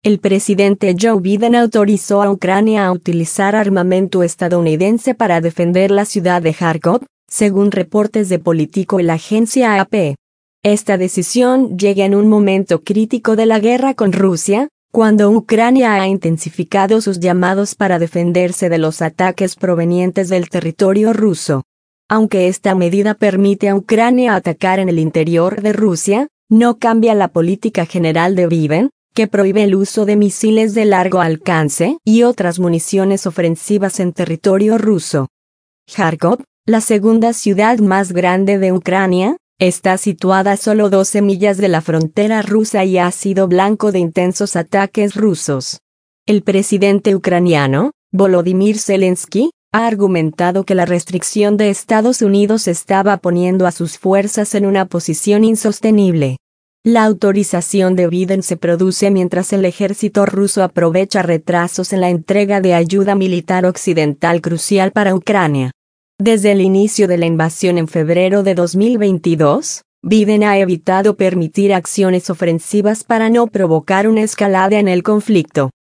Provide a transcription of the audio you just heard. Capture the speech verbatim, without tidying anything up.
El presidente Joe Biden autorizó a Ucrania a utilizar armamento estadounidense para defender la ciudad de Kharkov, según reportes de Politico y la agencia A P. Esta decisión llega en un momento crítico de la guerra con Rusia, cuando Ucrania ha intensificado sus llamados para defenderse de los ataques provenientes del territorio ruso. Aunque esta medida permite a Ucrania atacar en el interior de Rusia, no cambia la política general de Biden, que prohíbe el uso de misiles de largo alcance y otras municiones ofensivas en territorio ruso. Kharkov, la segunda ciudad más grande de Ucrania, está situada a solo doce millas de la frontera rusa y ha sido blanco de intensos ataques rusos. El presidente ucraniano, Volodymyr Zelensky, ha argumentado que la restricción de Estados Unidos estaba poniendo a sus fuerzas en una posición insostenible. La autorización de Biden se produce mientras el ejército ruso aprovecha retrasos en la entrega de ayuda militar occidental crucial para Ucrania. Desde el inicio de la invasión en febrero de dos mil veintidós, Biden ha evitado permitir acciones ofensivas para no provocar una escalada en el conflicto.